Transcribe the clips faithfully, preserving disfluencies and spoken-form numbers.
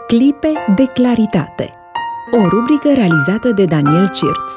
Clipe de claritate. O rubrică realizată de Daniel Cirț.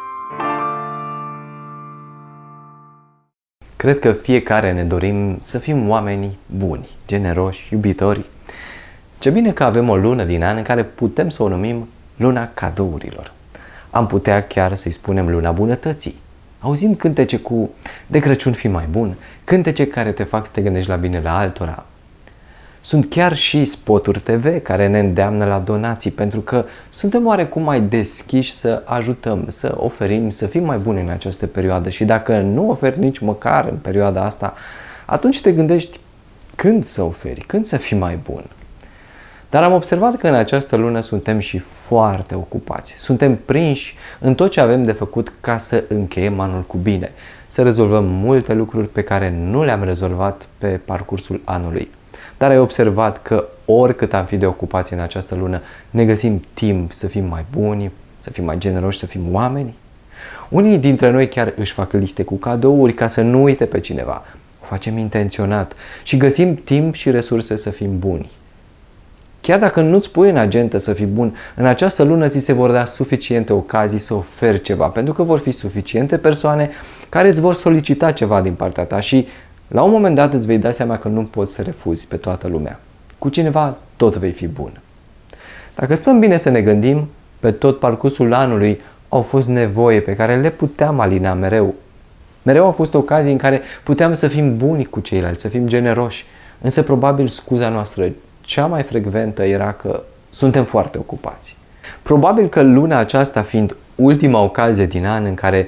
Cred că fiecare ne dorim să fim oameni buni, generoși, iubitori. Ce bine că avem o lună din an în care putem să o numim luna cadourilor. Am putea chiar să-i spunem luna bunătății. Auzim cântece cu de Crăciun fii mai bun, cântece care te fac să te gândești la binele altora. Sunt chiar și spoturi T V care ne îndeamnă la donații, pentru că suntem oarecum mai deschiși să ajutăm, să oferim, să fim mai buni în această perioadă. Și dacă nu oferi nici măcar în perioada asta, atunci te gândești când să oferi, când să fii mai bun. Dar am observat că în această lună suntem și foarte ocupați. Suntem prinși în tot ce avem de făcut ca să încheiem anul cu bine, să rezolvăm multe lucruri pe care nu le-am rezolvat pe parcursul anului. Dar ai observat că oricât am fi de ocupați în această lună, ne găsim timp să fim mai buni, să fim mai generoși, să fim oameni? Unii dintre noi chiar își fac liste cu cadouri ca să nu uite pe cineva. O facem intenționat și găsim timp și resurse să fim buni. Chiar dacă nu-ți pui în agendă să fii bun, în această lună ți se vor da suficiente ocazii să oferi ceva, pentru că vor fi suficiente persoane care îți vor solicita ceva din partea ta și la un moment dat îți vei da seama că nu poți să refuzi pe toată lumea. Cu cineva tot vei fi bun. Dacă stăm bine să ne gândim, pe tot parcursul anului au fost nevoie pe care le puteam alina mereu. Mereu au fost ocazii în care puteam să fim buni cu ceilalți, să fim generoși, însă probabil scuza noastră cea mai frecventă era că suntem foarte ocupați. Probabil că luna aceasta fiind ultima ocazie din an în care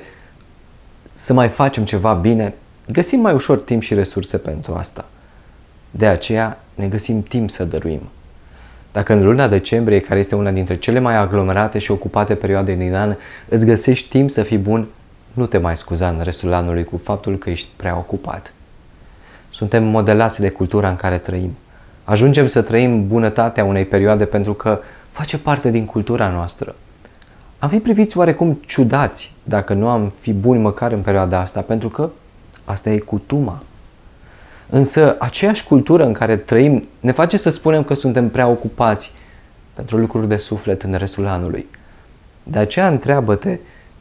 să mai facem ceva bine, găsim mai ușor timp și resurse pentru asta. De aceea ne găsim timp să dăruim. Dacă în luna decembrie, care este una dintre cele mai aglomerate și ocupate perioade din an, îți găsești timp să fii bun, nu te mai scuza în restul anului cu faptul că ești prea ocupat. Suntem modelați de cultura în care trăim. Ajungem să trăim bunătatea unei perioade pentru că face parte din cultura noastră. Am fi priviți oarecum ciudați dacă nu am fi buni măcar în perioada asta, pentru că asta e cutuma. Însă aceeași cultură în care trăim ne face să spunem că suntem prea ocupați pentru lucruri de suflet în restul anului. De aceea întreabă-te,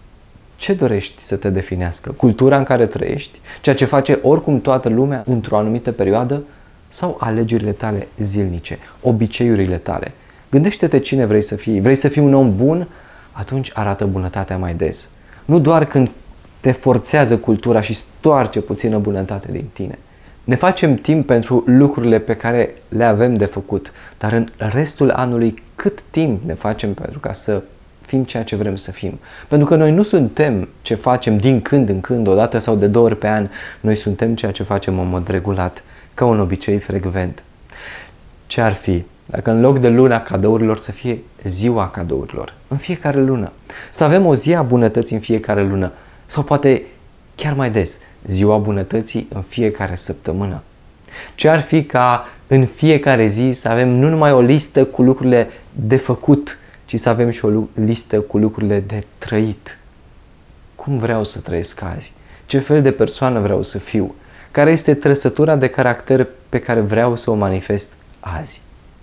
ce dorești să te definească? Cultura în care trăiești? Ceea ce face oricum toată lumea într-o anumită perioadă? Sau alegerile tale zilnice, obiceiurile tale? Gândește-te cine vrei să fii. Vrei să fii un om bun? Atunci arată bunătatea mai des. Nu doar când te forțează cultura și stoarce puțină bunătate din tine. Ne facem timp pentru lucrurile pe care le avem de făcut, dar în restul anului cât timp ne facem pentru ca să fim ceea ce vrem să fim? Pentru că noi nu suntem ce facem din când în când, o dată sau de două ori pe an, noi suntem ceea ce facem în mod regulat, ca un obicei frecvent. Ce ar fi dacă în loc de luna cadourilor să fie ziua cadourilor, în fiecare lună? Să avem o zi a bunătății în fiecare lună, sau poate chiar mai des, ziua bunătății în fiecare săptămână. Ce ar fi ca în fiecare zi să avem nu numai o listă cu lucrurile de făcut, ci să avem și o listă cu lucrurile de trăit. Cum vreau să trăiesc azi? Ce fel de persoană vreau să fiu? Care este trăsătura de caracter pe care vreau să o manifest azi?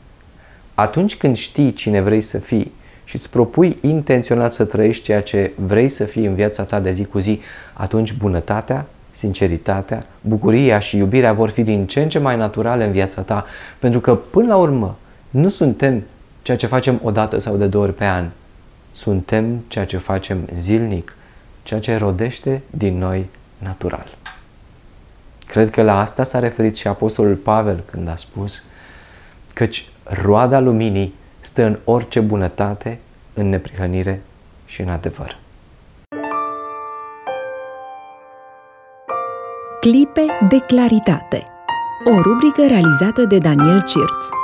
Atunci când știi cine vrei să fii și îți propui intenționat să trăiești ceea ce vrei să fii în viața ta de zi cu zi, atunci bunătatea, sinceritatea, bucuria și iubirea vor fi din ce în ce mai naturale în viața ta, pentru că până la urmă nu suntem ceea ce facem o dată sau de două ori pe an. Suntem ceea ce facem zilnic, ceea ce rodește din noi natural. Cred că la asta s-a referit și Apostolul Pavel când a spus căci roada luminii stă în orice bunătate, în neprihănire și în adevăr. Clipe de claritate. O rubrică realizată de Daniel Cirț.